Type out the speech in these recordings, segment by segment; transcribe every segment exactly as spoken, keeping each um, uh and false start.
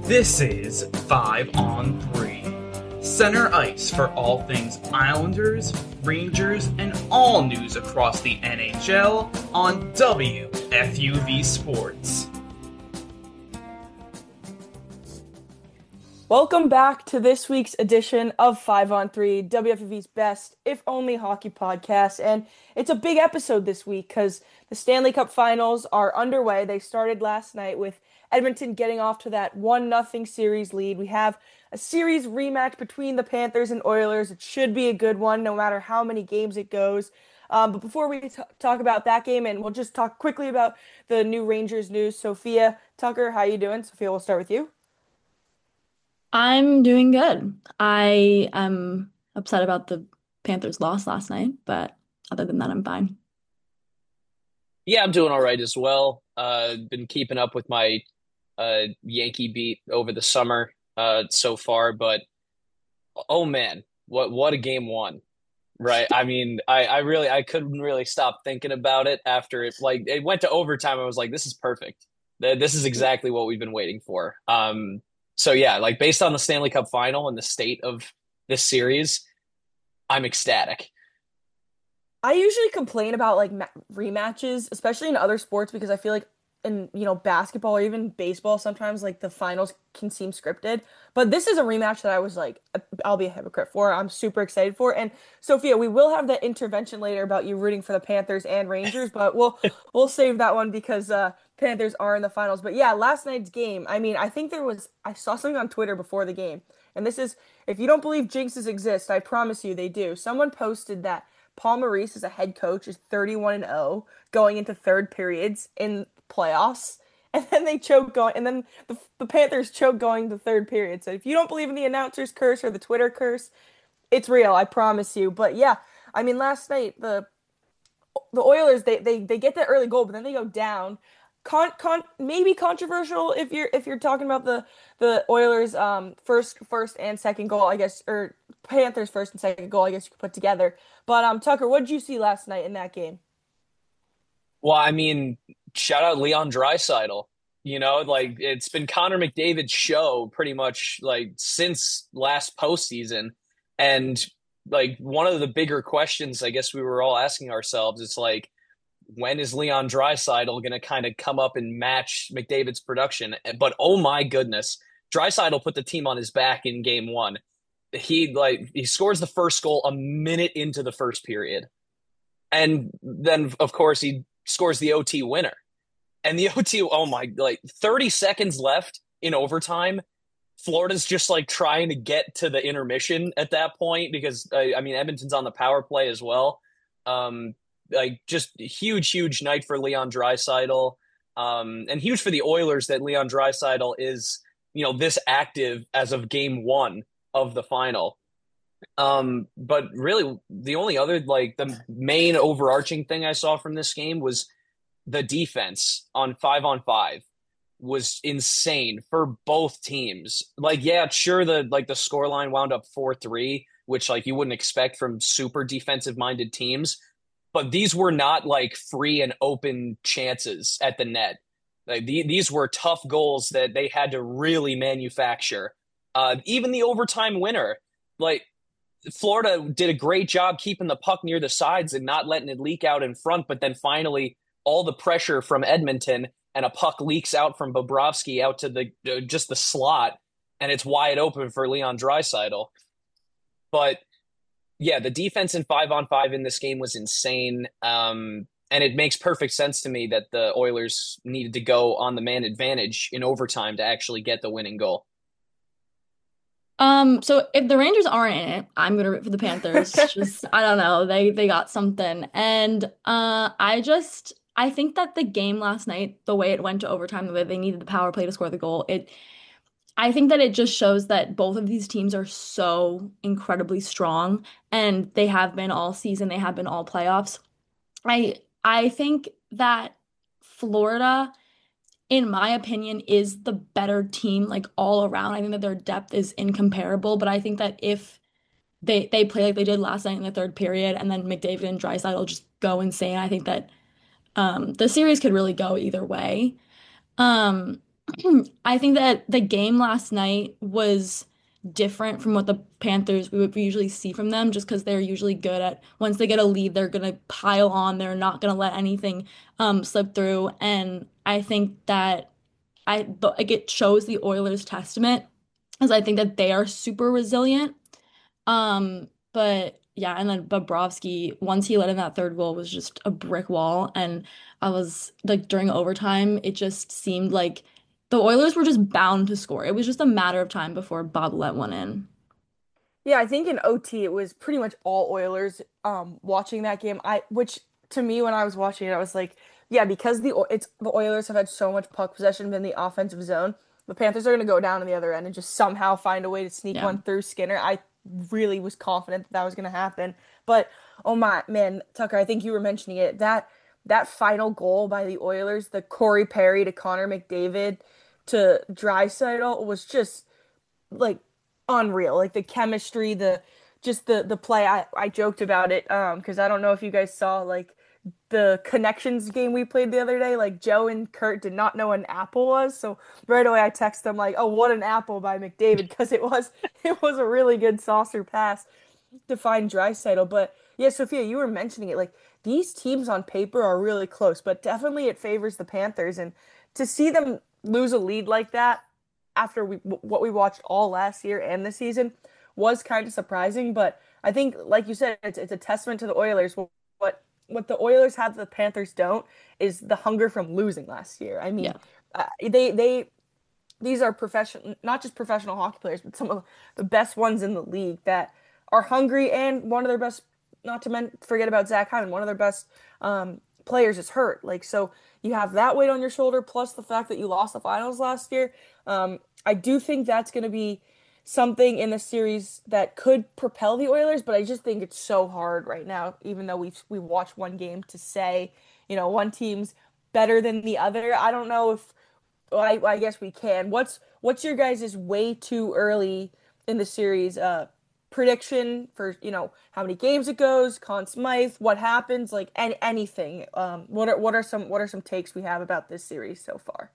This is five on three. Center ice for all things Islanders, Rangers, and all news across the N H L on W F U V Sports. Welcome back to this week's edition of five on three, W F U V's best, if only hockey podcast. And it's a big episode this week because the Stanley Cup Finals are underway. They started last night with Edmonton getting off to that one nothing series lead. We have a series rematch between the Panthers and Oilers. It should be a good one no matter how many games it goes. Um, but before we t- talk about that game, and we'll just talk quickly about the new Rangers news. Sophia Tucker, how you doing? Sophia, we'll start with you. I'm doing good. I am upset about the Panthers' loss last night, but other than that, I'm fine. Yeah, I'm doing all right as well. Uh, been keeping up with my uh, Yankee beat over the summer uh, so far, but oh man, what what a game one, right? I mean, I, I really I couldn't really stop thinking about it after it like it went to overtime. I was like, this is perfect. Th- This is exactly what we've been waiting for. Um, so yeah, like based on the Stanley Cup final and the state of this series, I'm ecstatic. I usually complain about like ma rematches, especially in other sports, because I feel like in, you know, basketball or even baseball, sometimes like the finals can seem scripted. But this is a rematch that I was like, I'll be a hypocrite for. I'm super excited for. And Sophia, we will have that intervention later about you rooting for the Panthers and Rangers, but we'll we'll save that one because uh Panthers are in the finals. But yeah, last night's game, I mean, I think there was I saw something on Twitter before the game. And this is if you don't believe jinxes exist, I promise you they do. Someone posted that Paul Maurice as a head coach is thirty-one and oh going into third periods in playoffs. And then they choke going, and then the, the Panthers choke going to third period. So if you don't believe in the announcer's curse or the Twitter curse, it's real, I promise you. But yeah, I mean, last night the the Oilers they they they get that early goal, but then they go down. Con, con maybe controversial if you're if you're talking about the the Oilers um first first and second goal, I guess, or Panthers first and second goal, I guess you could put together. But um Tucker, what did you see last night in that game? Well, I mean, shout out Leon Draisaitl. You know, like it's been Connor McDavid's show pretty much like since last postseason. And like one of the bigger questions I guess we were all asking ourselves is like, when is Leon Draisaitl going to kind of come up and match McDavid's production? But oh my goodness, Draisaitl put the team on his back in game one. He like he scores the first goal a minute into the first period. And then of course he scores the O T winner. And the O T, oh my, like thirty seconds left in overtime. Florida's just like trying to get to the intermission at that point because uh, I mean Edmonton's on the power play as well. Um, like just huge, huge night for Leon Draisaitl, um, and huge for the Oilers that Leon Draisaitl is you know this active as of game one of the final. Um, but really, the only other like the main overarching thing I saw from this game was the defense on five on five was insane for both teams. Like, yeah, sure, the like the score line wound up four three, which like you wouldn't expect from super defensive minded teams, but these were not like free and open chances at the net. Like the, these were tough goals that they had to really manufacture. Uh, even the overtime winner, like Florida did a great job keeping the puck near the sides and not letting it leak out in front, but then finally all the pressure from Edmonton and a puck leaks out from Bobrovsky out to the uh, just the slot, and it's wide open for Leon Draisaitl. But yeah, the defense in five on five in this game was insane, um, and it makes perfect sense to me that the Oilers needed to go on the man advantage in overtime to actually get the winning goal. Um, so if the Rangers aren't in it, I'm gonna root for the Panthers. Just I don't know, they they got something, and uh, I just I think that the game last night, the way it went to overtime, the way they needed the power play to score the goal, it I think that it just shows that both of these teams are so incredibly strong, and they have been all season, they have been all playoffs. I I think that Florida, in my opinion, is the better team like all around. I think that their depth is incomparable, but I think that if they they play like they did last night in the third period, and then McDavid and Draisaitl just go insane, I think that um, the series could really go either way. Um, I think that the game last night was different from what the Panthers we would usually see from them, just because they're usually good at once they get a lead, they're gonna pile on. They're not gonna let anything um slip through. And I think that I th- like it shows the Oilers' testament, as I think that they are super resilient. Um, but yeah, and then Bobrovsky, once he let in that third goal, was just a brick wall. And I was like, during overtime, it just seemed like the Oilers were just bound to score. It was just a matter of time before Bob let one in. Yeah, I think in O T it was pretty much all Oilers um watching that game. I which to me when I was watching it I was like, yeah, because the O- it's the Oilers have had so much puck possession in the offensive zone. The Panthers are going to go down on the other end and just somehow find a way to sneak Yeah. one through Skinner. I really was confident that that was going to happen. But oh my man, Tucker, I think you were mentioning it. That that final goal by the Oilers, the Corey Perry to Connor McDavid to Draisaitl was just like unreal. Like the chemistry, the just the the play. I I joked about it um because I don't know if you guys saw like the connections game we played the other day. Like Joe and Kurt did not know what an apple was, so right away I text them like, "Oh, what an apple by McDavid," because it was it was a really good saucer pass to find Draisaitl. But yeah, Sophia, you were mentioning it. Like these teams on paper are really close, but definitely it favors the Panthers. And to see them lose a lead like that after we what we watched all last year and this season was kind of surprising. But I think, like you said, it's it's a testament to the Oilers. What what the Oilers have that the Panthers don't is the hunger from losing last year. I mean, Yeah. uh, they they these are professional, not just professional hockey players, but some of the best ones in the league that are hungry, and one of their best, not to men, forget about Zach Hyman, one of their best um, players is hurt. Like, so you have that weight on your shoulder, plus the fact that you lost the finals last year. Um, I do think that's going to be something in the series that could propel the Oilers, but I just think it's so hard right now, even though we've we watched one game, to say, you know, one team's better than the other. I don't know if well, I, I guess we can. What's what's your guys' way too early in the series uh prediction for, you know, how many games it goes, Conn Smythe, what happens, like any, anything. Um what are what are some what are some takes we have about this series so far?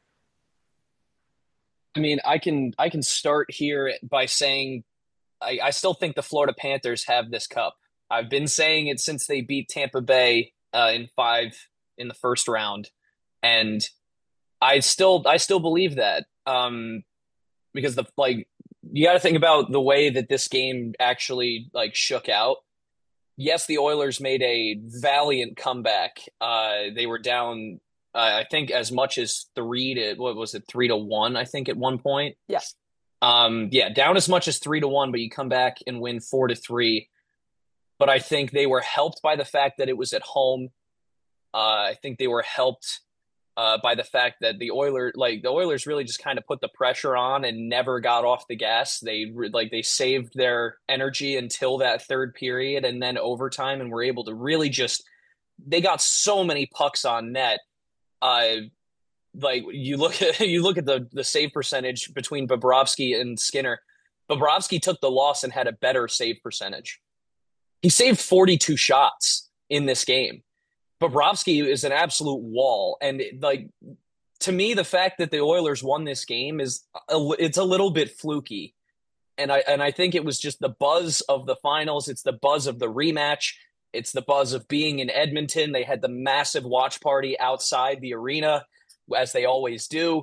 I mean, I can I can start here by saying I, I still think the Florida Panthers have this cup. I've been saying it since they beat Tampa Bay uh, in five in the first round, and I still I still believe that. Um, because the like you got to think about the way that this game actually like shook out. Yes, the Oilers made a valiant comeback. Uh, they were down, uh, I think, as much as three to what was it, three to one? I think at one point. Yeah. Um, yeah, down as much as three to one, but you come back and win four to three. But I think they were helped by the fact that it was at home. Uh, I think they were helped uh, by the fact that the Oilers, like the Oilers, really just kind of put the pressure on and never got off the gas. They like they saved their energy until that third period and then overtime, and were able to really just. They got so many pucks on net. Uh, like you look at you look at the the save percentage between Bobrovsky and Skinner. Bobrovsky took the loss and had a better save percentage. He saved forty-two shots in this game. Bobrovsky is an absolute wall, and like to me, the fact that the Oilers won this game is a, it's a little bit fluky, and I and I think it was just the buzz of the finals. It's the buzz of the rematch. It's the buzz of being in Edmonton. They had the massive watch party outside the arena, as they always do.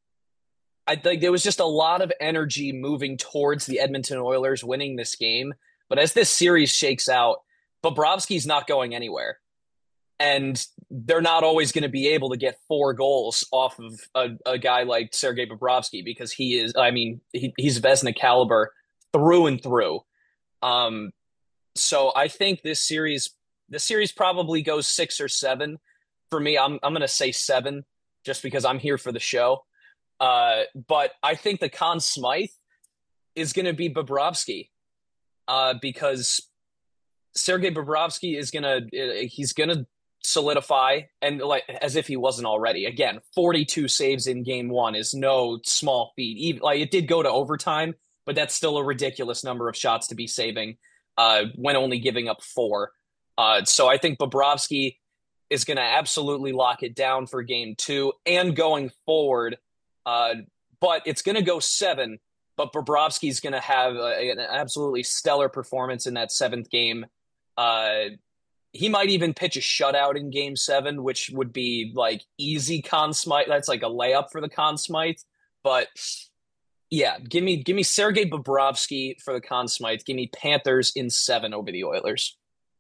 I think there was just a lot of energy moving towards the Edmonton Oilers winning this game. But as this series shakes out, Bobrovsky's not going anywhere. And they're not always going to be able to get four goals off of a, a guy like Sergei Bobrovsky, because he is, I mean, he, he's Vezina caliber through and through. Um, so I think this series, this series probably goes six or seven. For me, I'm I'm going to say seven, just because I'm here for the show. Uh, but I think the Conn Smythe is going to be Bobrovsky, uh, because Sergei Bobrovsky is going to, he's going to solidify, and like as if he wasn't already. Again, forty-two saves in game one is no small feat. Even like it did go to overtime, but that's still a ridiculous number of shots to be saving uh, when only giving up four. Uh, so I think Bobrovsky is going to absolutely lock it down for game two and going forward. Uh, but it's going to go seven. But Bobrovsky's going to have a, an absolutely stellar performance in that seventh game. Uh, he might even pitch a shutout in game seven, which would be like easy Conn Smythe. That's like a layup for the Conn Smythe. But yeah, give me give me Sergei Bobrovsky for the Conn Smythe. Give me Panthers in seven over the Oilers.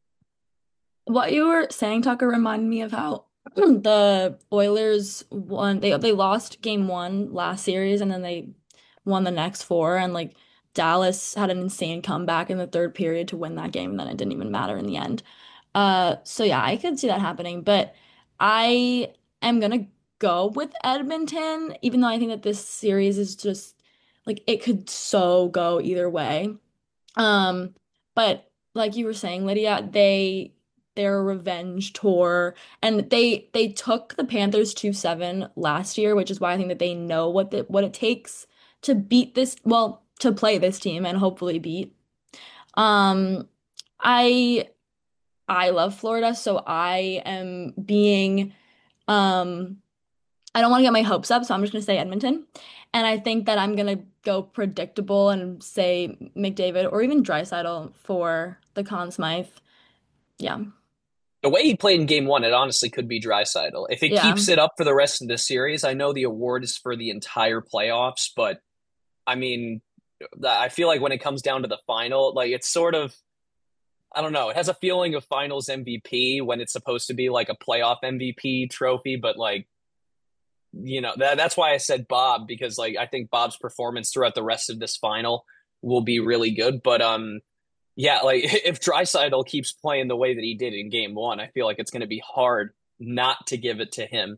What you were saying, Tucker, reminded me of how the Oilers won. They they lost game one last series, and then they won the next four. And like Dallas had an insane comeback in the third period to win that game, and then it didn't even matter in the end. Uh, so yeah, I could see that happening, but I am gonna go with Edmonton, even though I think that this series is just like it could so go either way. Um, but like you were saying, Lydia, they their revenge tour and they they took the Panthers two seven last year, which is why I think that they know what the, what it takes to beat this, well, to play this team and hopefully beat. Um, I I love Florida, so I am being um I don't want to get my hopes up, so I'm just going to say Edmonton. And I think that I'm going to go predictable and say McDavid or even Draisaitl for the Conn Smythe. Yeah. The way he played in game one, it honestly could be Draisaitl. If it Yeah. keeps it up for the rest of the series, I know the award is for the entire playoffs, but I mean, I feel like when it comes down to the final, like it's sort of, I don't know, it has a feeling of finals M V P when it's supposed to be like a playoff M V P trophy, but like, you know, that, that's why I said Bob, because like I think Bob's performance throughout the rest of this final will be really good. But um yeah, like if Draisaitl keeps playing the way that he did in game one, I feel like it's gonna be hard not to give it to him.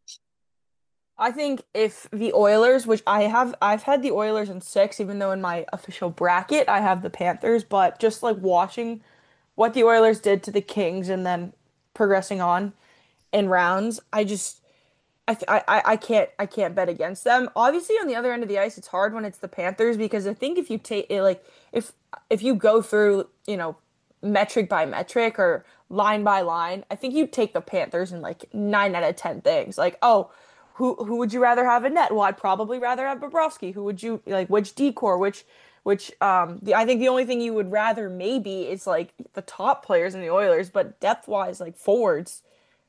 I think if the Oilers, which I have, I've had the Oilers in six, even though in my official bracket I have the Panthers, but just like watching what the Oilers did to the Kings and then progressing on in rounds, I just I, th- I I I can't I can't bet against them. Obviously, on the other end of the ice, it's hard when it's the Panthers because I think if you take it like if if you go through you know metric by metric or line by line, I think you take the Panthers in like nine out of ten things. Like, oh, who who would you rather have in net? Well, I'd probably rather have Bobrovsky. Who would you like? Which decor? Which which um the, I think the only thing you would rather maybe is like the top players in the Oilers, but depth wise, like forwards,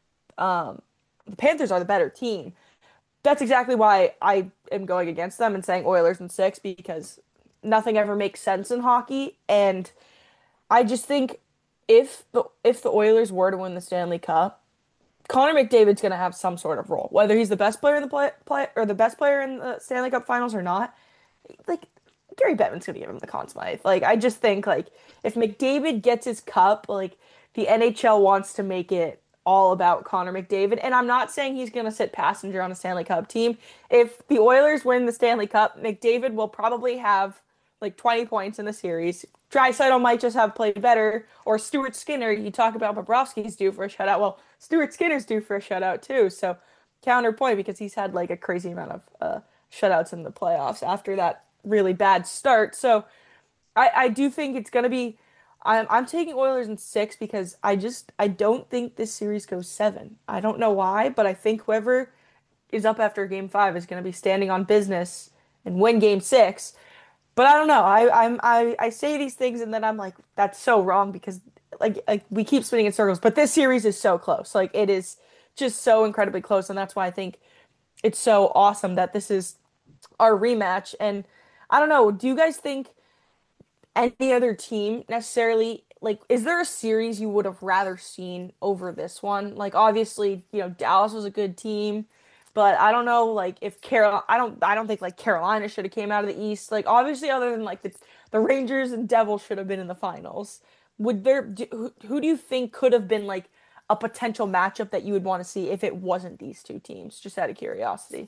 the Panthers are the better team. That's exactly why I am going against them and saying Oilers in six because nothing ever makes sense in hockey. And I just think if the if the Oilers were to win the Stanley Cup, Connor McDavid's going to have some sort of role, whether he's the best player in the play, play or the best player in the Stanley Cup Finals or not. Like Gary Bettman's going to give him the Conn Smythe. Like I just think like if McDavid gets his cup, like the N H L wants to make it all about Connor McDavid. And I'm not saying he's going to sit passenger on a Stanley Cup team. If the Oilers win the Stanley Cup, McDavid will probably have like twenty points in the series. Draisaitl might just have played better. Or Stuart Skinner, you talk about Bobrovsky's due for a shutout. Well, Stuart Skinner's due for a shutout too. So counterpoint because he's had like a crazy amount of uh, shutouts in the playoffs after that really bad start. So I, I do think it's going to be. I'm I'm taking Oilers in six because I just I don't think this series goes seven. I don't know why, but I think whoever is up after game five is going to be standing on business and win game six. But I don't know. I I'm I, I say these things and then I'm like that's so wrong because like like we keep spinning in circles. But this series is so close. Like it is just so incredibly close, and that's why I think it's so awesome that this is our rematch. And I don't know. Do you guys think? Any other team necessarily like is there a series you would have rather seen over this one? Like obviously, you know, Dallas was a good team, but I don't know like if Carol I don't I don't think like Carolina should have came out of the East. Like obviously other than like the the Rangers and Devils should have been in the finals. Would there do, who, who do you think could have been like a potential matchup that you would want to see if it wasn't these two teams? Just out of curiosity.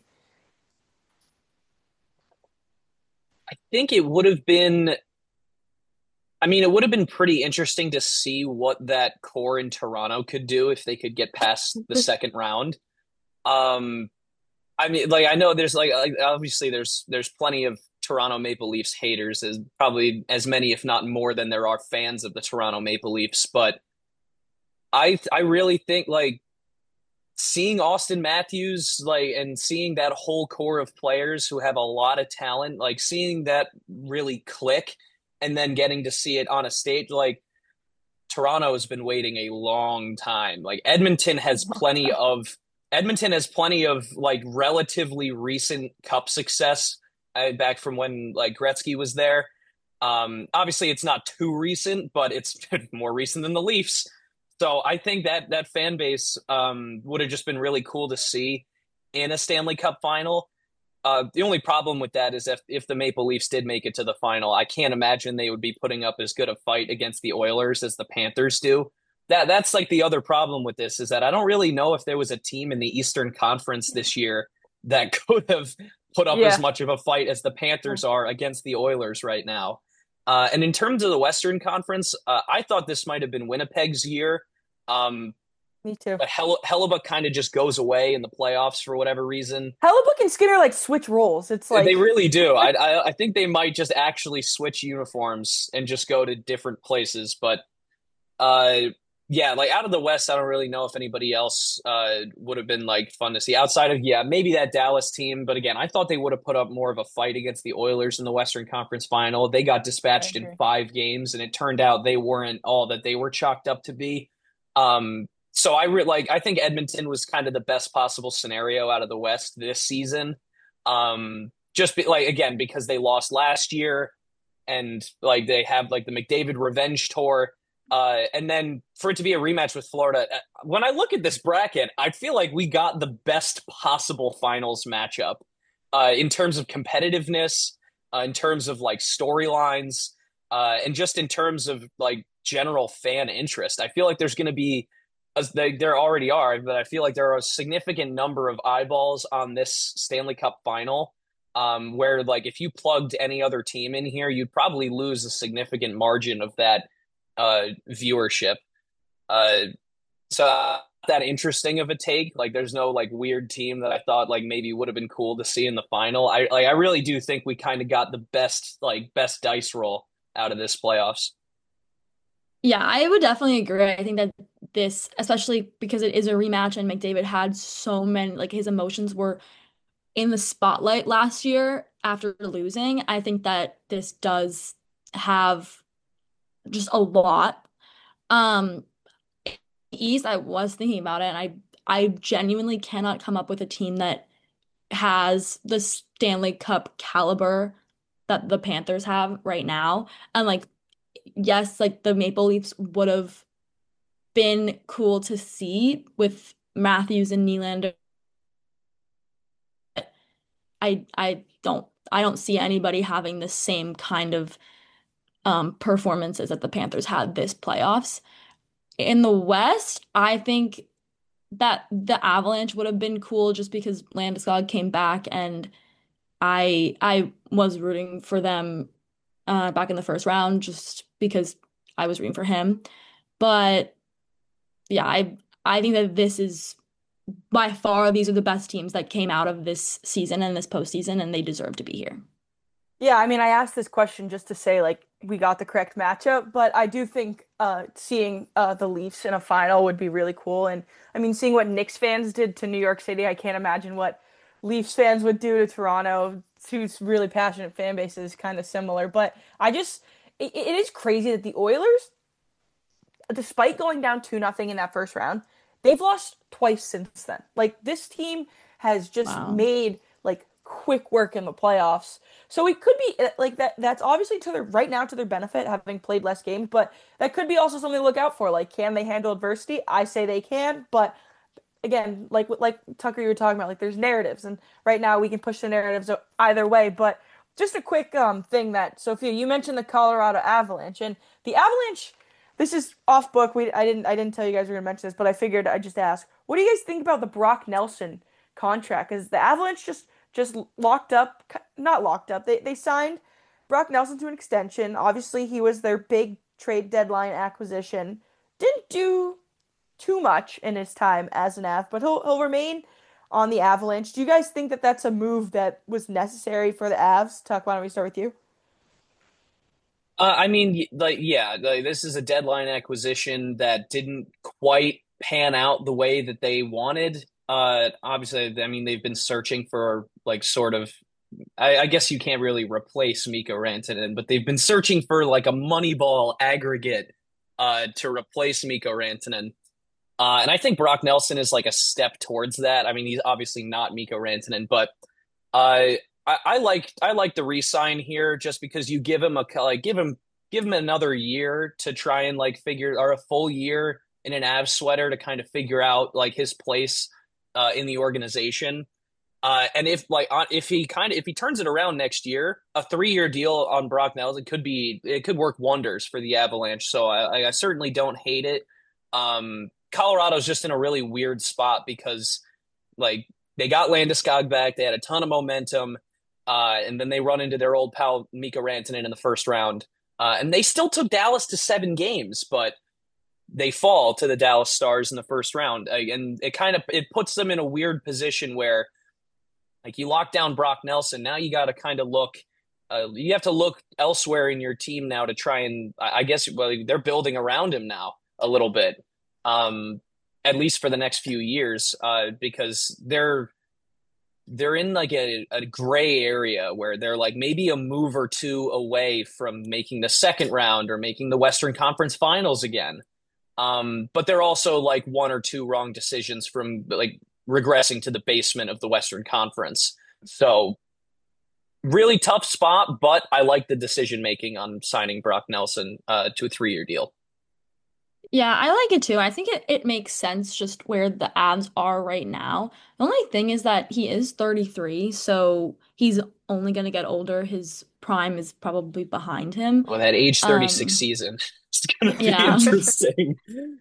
I think it would have been I mean, it would have been pretty interesting to see what that core in Toronto could do if they could get past the second round. Um, I mean, like I know there's like, like obviously there's there's plenty of Toronto Maple Leafs haters, as probably as many, if not more, than there are fans of the Toronto Maple Leafs. But I I really think like seeing Austin Matthews, like, and seeing that whole core of players who have a lot of talent, like seeing that really click, and then getting to see it on a stage, like Toronto has been waiting a long time. Like Edmonton has plenty of Edmonton has plenty of like relatively recent cup success, uh, back from when like Gretzky was there. Um, obviously, it's not too recent, but it's more recent than the Leafs. So I think that that fan base, um, would have just been really cool to see in a Stanley Cup final. Uh, the only problem with that is if if the Maple Leafs did make it to the final, I can't imagine they would be putting up as good a fight against the Oilers as the Panthers do. That that's like the other problem with this, is that I don't really know if there was a team in the Eastern Conference this year that could have put up as Yeah, much of a fight as the Panthers are against the Oilers right now. Uh, and in terms of the Western Conference, uh, I thought this might have been Winnipeg's year. Um, me too. but Hell- Hellebuck kind of just goes away in the playoffs for whatever reason. Hellebuck and Skinner like switch roles. It's They like really do. I, I I think they might just actually switch uniforms and just go to different places. But uh, yeah, like out of the West, I don't really know if anybody else uh would have been like fun to see outside of, yeah, maybe that Dallas team. But again, I thought they would have put up more of a fight against the Oilers in the Western Conference Final. They got I dispatched in agree. five games, and it turned out they weren't all that they were chalked up to be. Um, so I re- like I think Edmonton was kind of the best possible scenario out of the West this season. Um, just be, like again because they lost last year, and like they have like the McDavid revenge tour. Uh, and then for it to be a rematch with Florida, uh, when I look at this bracket, I feel like we got the best possible finals matchup, uh, in terms of competitiveness, uh, in terms of like storylines, uh, and just in terms of like general fan interest. I feel like there's going to be, as they, there already are, but I feel like there are a significant number of eyeballs on this Stanley Cup final. Um, where like if you plugged any other team in here, you'd probably lose a significant margin of that uh viewership. Uh so uh, that interesting of a take. Like there's no like weird team that I thought like maybe would have been cool to see in the final. I like I really do think we kind of got the best like best dice roll out of this playoffs. Yeah, I would definitely agree. I think that this, especially because it is a rematch and McDavid had so many, like his emotions were in the spotlight last year after losing. I think that this does have just a lot. Um, East, I was thinking about it, and I I genuinely cannot come up with a team that has the Stanley Cup caliber that the Panthers have right now. And like, yes, like the Maple Leafs would have been cool to see with Matthews and Nylander. I I don't I don't see anybody having the same kind of um performances that the Panthers had this playoffs. In the West, I think that the Avalanche would have been cool just because Landeskog came back and I I was rooting for them uh back in the first round just because I was rooting for him. But yeah, I I think that this is by far these are the best teams that came out of this season and this postseason, and they deserve to be here. Yeah, I mean, I asked this question just to say like we got the correct matchup, but I do think uh seeing uh the Leafs in a final would be really cool. And I mean, seeing what Knicks fans did to New York City, I can't imagine what Leafs fans would do to Toronto. Two really passionate fan bases, kind of similar. But I just it, it is crazy that the Oilers, despite going down two nothing in that first round, they've lost twice since then. Like this team has just Wow. made like quick work in the playoffs. So it could be uh, like that. That's obviously to their right now to their benefit, having played less games. But that could be also something to look out for. Like, can they handle adversity? I say they can, but again, like like Tucker, you were talking about, like there's narratives, and right now we can push the narratives either way. But just a quick um thing that Sophia, you mentioned the Colorado Avalanche, and the Avalanche. This is off book. We I didn't I didn't tell you guys we were gonna mention this, but I figured I'd just ask. What do you guys think about the Brock Nelson contract? Because the Avalanche just just locked up, not locked up. They they signed Brock Nelson to an extension. Obviously, he was their big trade deadline acquisition. Didn't do too much in his time as an Av, but he'll he'll remain on the Avalanche. Do you guys think that that's a move that was necessary for the Avs? Tuck, why don't we start with you? Uh, I mean, like, yeah, like, this is a deadline acquisition that didn't quite pan out the way that they wanted. Uh, obviously, I mean, they've been searching for like sort of, I, I guess you can't really replace Mikko Rantanen, but they've been searching for like a Moneyball aggregate uh, to replace Mikko Rantanen. Uh, and I think Brock Nelson is like a step towards that. I mean, he's obviously not Mikko Rantanen, but uh, I, I like I like the re-sign here just because you give him a like give him give him another year to try and like figure or a full year in an Avs sweater to kind of figure out like his place uh, in the organization. Uh, and if like on, if he kind of if he turns it around next year, a three year deal on Brock Nelson could be it could work wonders for the Avalanche. So I, I certainly don't hate it. Um, Colorado's just in a really weird spot because like they got Landeskog back, they had a ton of momentum, uh, and then they run into their old pal Mikko Rantanen in the first round, uh, and they still took Dallas to seven games, but they fall to the Dallas Stars in the first round, uh, and it kind of it puts them in a weird position where like you lock down Brock Nelson, now you got to kind of look. Uh, you have to look elsewhere in your team now to try and I guess well they're building around him now a little bit, um, at least for the next few years, uh, because they're they're in like a, a gray area where they're like maybe a move or two away from making the second round or making the Western Conference Finals again. Um, but they're also like one or two wrong decisions from like regressing to the basement of the Western Conference. So really tough spot, but I like the decision making on signing Brock Nelson uh, to a three year deal. Yeah, I like it too. I think it, it makes sense just where the Avs are right now. The only thing is that he is thirty-three, so he's only going to get older. His prime is probably behind him. Well, that age thirty-six Um, season, it's going to be yeah. interesting.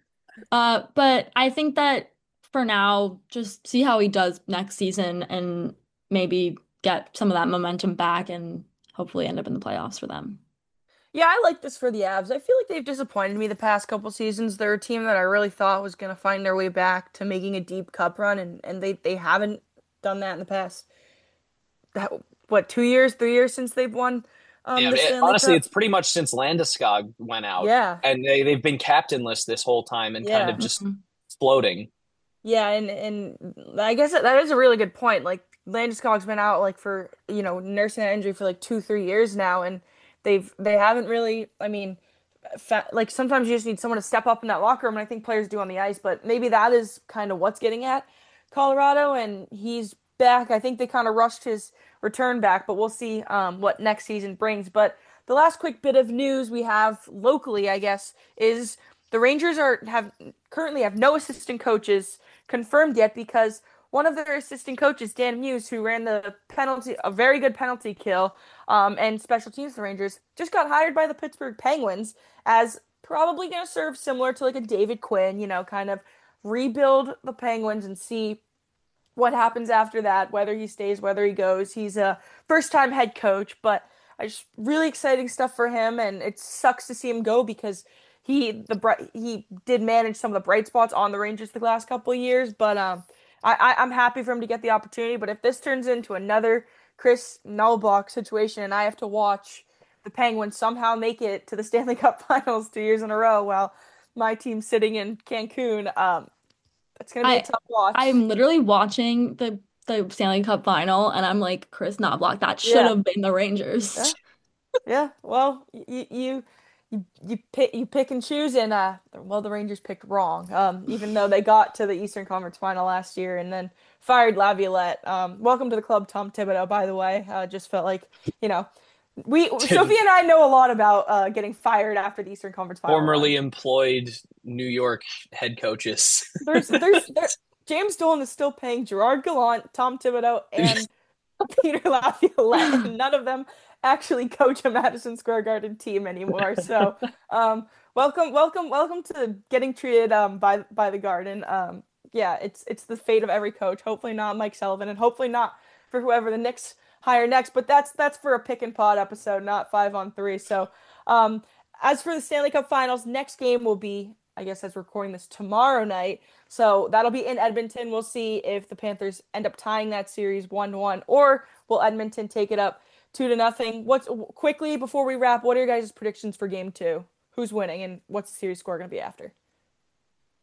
Uh, but I think that for now, just see how he does next season and maybe get some of that momentum back and hopefully end up in the playoffs for them. Yeah, I like this for the Avs. I feel like they've disappointed me the past couple seasons. They're a team that I really thought was going to find their way back to making a deep cup run, and, and they, they haven't done that in the past, that, what, two years, three years since they've won um, Yeah, the it, Stanley honestly, Cup. it's pretty much since Landeskog went out, Yeah, and they they've been captainless this whole time and kind yeah. of just Mhm. floating. Yeah, and and I guess that, that is a really good point. Like Landeskog's been out like for, you know, nursing that injury for like two, three years now, and they've they haven't really. I mean, fa like sometimes you just need someone to step up in that locker room, and I think players do on the ice. But maybe that is kind of what's getting at Colorado, and he's back. I think they kind of rushed his return back, but we'll see um, what next season brings. But the last quick bit of news we have locally, I guess, is the Rangers are have currently have no assistant coaches confirmed yet because one of their assistant coaches, Dan Muse, who ran the penalty, a very good penalty kill, um, and special teams for the Rangers, just got hired by the Pittsburgh Penguins as probably going to serve similar to like a David Quinn, you know, kind of rebuild the Penguins and see what happens after that, whether he stays, whether he goes. He's a first time head coach, but I just really exciting stuff for him, and it sucks to see him go because he the bright he did manage some of the bright spots on the Rangers the last couple of years, but um, I, I I'm happy for him to get the opportunity. But if this turns into another Chris Nullbach situation, and I have to watch the Penguins somehow make it to the Stanley Cup Finals two years in a row while my team's sitting in Cancun, um, it's gonna be a I tough watch. I'm literally watching the the Stanley Cup final and I'm like, Chris Knobloch, that should Yeah, have been the Rangers. yeah. Yeah, well, you you you you pick you pick and choose, and uh, well, the Rangers picked wrong. Um, even though they got to the Eastern Conference Final last year and then fired Laviolette. Um, welcome to the club, Tom Thibodeau. By the way, uh, just felt like you know we Sophie and I know a lot about uh getting fired after the Eastern Conference Final run. Formerly employed New York head coaches. There's there's there James Dolan is still paying Gerard Gallant, Tom Thibodeau, and Peter Laviolette, and none of them actually coach a Madison Square Garden team anymore. So, um, welcome, welcome, welcome to getting treated um by by the Garden. Um, yeah, it's it's the fate of every coach. Hopefully not Mike Sullivan, and hopefully not for whoever the Knicks hire next. But that's that's for a pick and pod episode, not five on three. So, um, as for the Stanley Cup Finals, next game will be, I guess, as we're recording this tomorrow night. So that'll be in Edmonton. We'll see if the Panthers end up tying that series one to one, or will Edmonton take it up two to nothing. What's quickly before we wrap? What are your guys' predictions for Game Two? Who's winning, and what's the series score going to be after?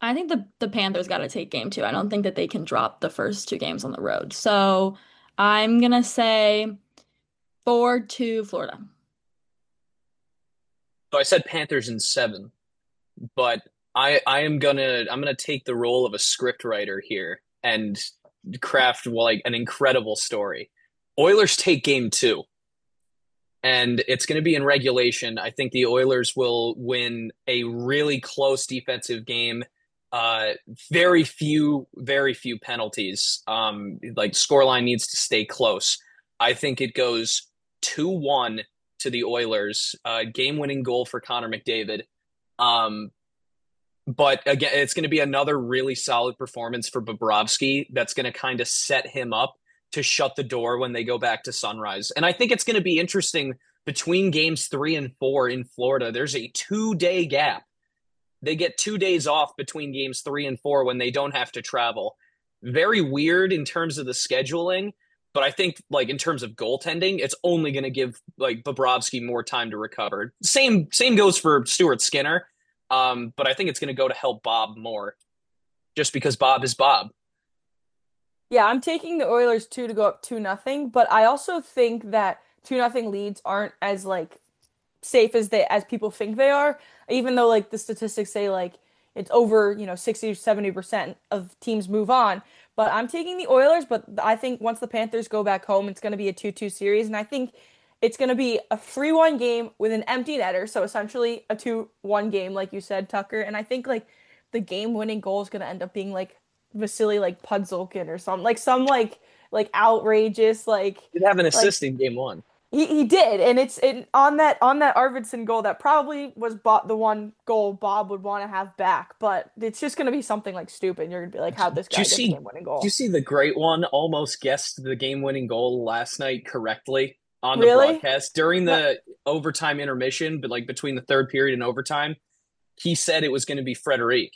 I think the the Panthers got to take game two. I don't think that they can drop the first two games on the road. So I'm gonna say four to Florida. So I said Panthers in seven, but I I am gonna I'm gonna take the role of a script writer here and craft like an incredible story. Oilers take game two, and it's going to be in regulation. I think the Oilers will win a really close defensive game. Uh, very few, very few penalties. Um, like scoreline needs to stay close. I think it goes two one to the Oilers. Uh, game-winning goal for Connor McDavid. Um, but again, it's going to be another really solid performance for Bobrovsky that's going to kind of set him up to shut the door when they go back to Sunrise. And I think it's going to be interesting between games three and four in Florida. There's a two-day gap. They get two days off between games three and four when they don't have to travel. Very weird in terms of the scheduling, but I think like in terms of goaltending, it's only going to give like Bobrovsky more time to recover. Same same goes for Stuart Skinner. Um, but I think it's going to go to help Bob more just because Bob is Bob. Yeah, I'm taking the Oilers two to go up two nothing, but I also think that two nothing leads aren't as like safe as they as people think they are, even though like the statistics say like it's over, you know, sixty to seventy percent of teams move on. But I'm taking the Oilers, but I think once the Panthers go back home, it's going to be a two two series, and I think it's going to be a three one game with an empty netter, so essentially a two one game like you said, Tucker, and I think like the game-winning goal is going to end up being like Vasily like Pudzolkin or something, like some like like outrageous like He'd have an like assist in game one. he, he did, and it's it, on that on that Arvidsson goal that probably was bought the one goal Bob would want to have back, but it's just gonna be something like stupid. You're gonna be like, how'd this Do guy you get the see? game winning Do you goal? see the great one? Almost guessed the game-winning goal last night correctly on the Really? broadcast during What? the overtime intermission, but like between the third period and overtime. He said it was going to be Frederic,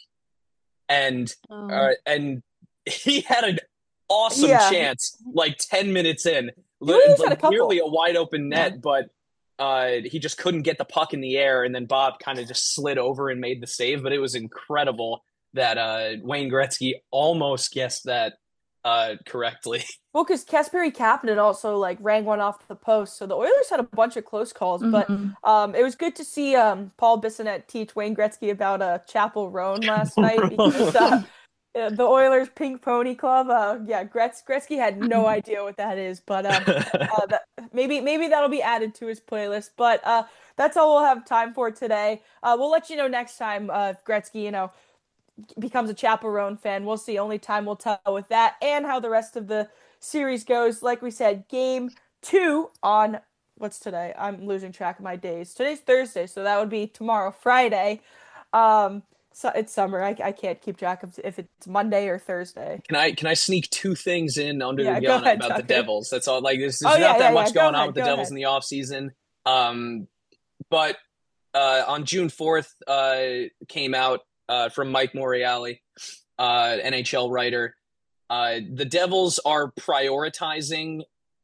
and uh, Um, and he had an awesome Yeah, chance like ten minutes in, he li- always had a like nearly couple. a wide open yeah. net, but uh, he just couldn't get the puck in the air, and then Bob kind of just slid over and made the save. But it was incredible that uh, Wayne Gretzky almost guessed that uh, correctly. Well, because Kasperi Kapanen also like rang one off the post, so the Oilers had a bunch of close calls. But hmm um, it was good to see um Paul Bissonnette teach Wayne Gretzky about uh Chapel Roan last night because uh, uh, the Oilers Pink Pony Club. Uh, yeah, Gretz Gretzky had no idea what that is, but um, uh, that, maybe maybe that'll be added to his playlist. But uh, that's all we'll have time for today. Uh, we'll let you know next time uh, if Gretzky, you know, becomes a Chaperone fan. We'll see. Only time will tell with that and how the rest of the series goes. Like we said, game two on what's today? I'm losing track of my days. Today's Thursday, so that would be tomorrow, Friday. Um, so it's summer. I, I can't keep track of if it's Monday or Thursday. Can I can I sneak two things in under the Yeah, go gun ahead, about the Tucker. Devils? That's all. Like there's Oh there's yeah, not yeah, that yeah. much Go going on ahead, with the go Devils ahead. in the off season. Um, but uh, on June fourth, uh, came out uh, from Mike Morreale, uh, N H L writer. Uh, the Devils are prioritizing,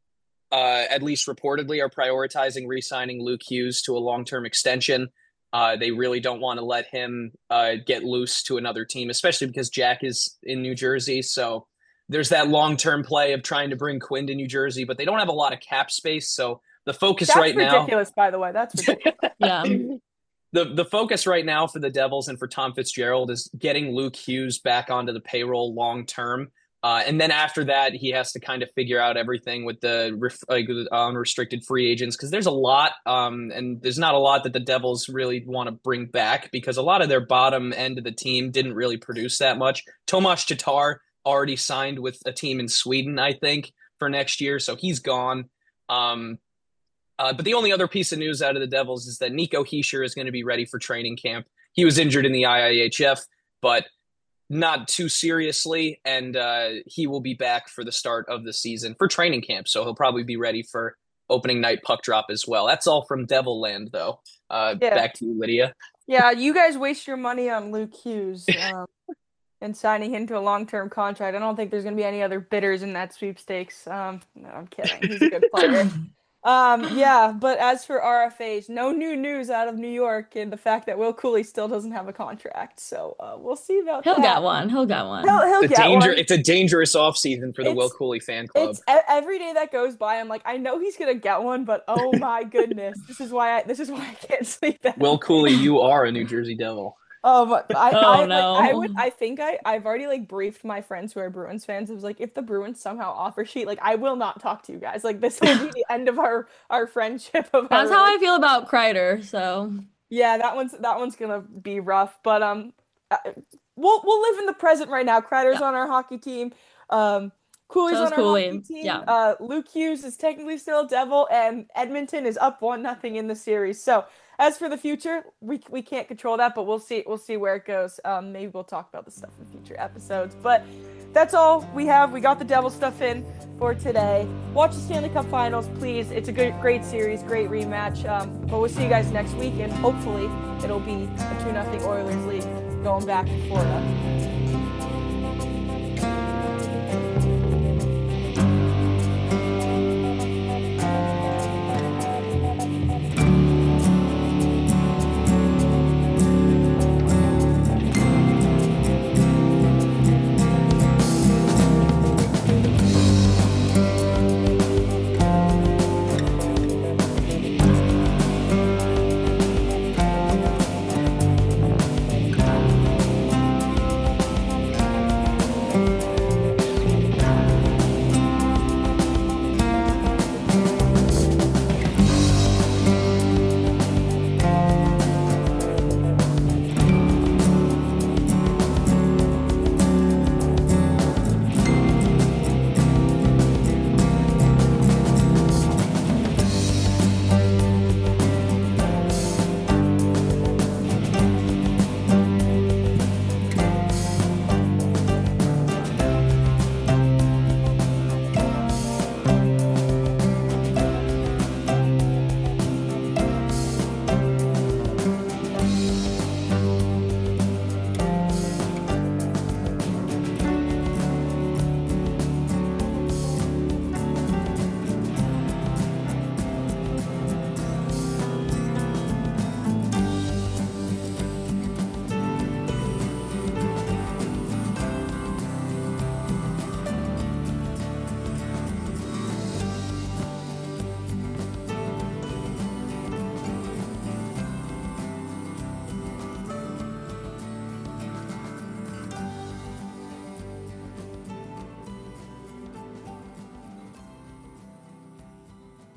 uh, at least reportedly, are prioritizing re-signing Luke Hughes to a long-term extension. Uh, they really don't want to let him uh, get loose to another team, especially because Jack is in New Jersey. So there's that long-term play of trying to bring Quinn to New Jersey, but they don't have a lot of cap space. So the focus That's right now, ridiculous, by the way. That's ridiculous. Yeah. the the focus right now for the Devils and for Tom Fitzgerald is getting Luke Hughes back onto the payroll long term. Uh, and then after that, he has to kind of figure out everything with the ref- like unrestricted free agents because there's a lot, um, and there's not a lot that the Devils really want to bring back because a lot of their bottom end of the team didn't really produce that much. Tomas Tatar already signed with a team in Sweden, I think, for next year, so he's gone. Um, uh, but the only other piece of news out of the Devils is that Nico Hischier is going to be ready for training camp. He was injured in the I I H F, but not too seriously, and uh, he will be back for the start of the season for training camp. So he'll probably be ready for opening night puck drop as well. That's all from Devil Land, though. Uh, Yeah, back to you, Lydia. yeah. You guys waste your money on Luke Hughes. Um, and signing him to a long-term contract. I don't think there's going to be any other bidders in that sweepstakes. Um, no, I'm kidding. He's a good player. Um, yeah, but as for R F As, no new news out of New York and the fact that Will Cooley still doesn't have a contract. So uh, we'll see about He'll that. get one. He'll get He'll one. he'll The get danger, one. it's a dangerous offseason for the Will It's Cooley fan club. it's e- every day that goes by, I'm like, I know he's gonna get one, but oh my goodness, this is why I this is why I can't sleep at Will night. Cooley, you are a New Jersey Devil. Um, I, Oh I like I would no. I think I I've already like briefed my friends who are Bruins fans. I was like, if the Bruins somehow offer sheet, like I will not talk to you guys. Like this will be the end of our our friendship of our That's how I relationship. feel about Kreider, so Yeah, that one's that one's gonna be rough, but um, uh, we'll we'll live in the present right now. Kreider's yeah. on our hockey team. Um, Cooley's So is on our hockey Cooley. team. Yeah. Uh, Luke Hughes is technically still a Devil, and Edmonton is up one nothing in the series. So as for the future, we we can't control that, but we'll see we'll see where it goes. Um, maybe we'll talk about this stuff in future episodes. But that's all we have. We got the Devil stuff in for today. Watch the Stanley Cup Finals, please. It's a good, great series, great rematch. Um, but we'll see you guys next week, and hopefully it'll be a two nothing Oilers lead going back to Florida.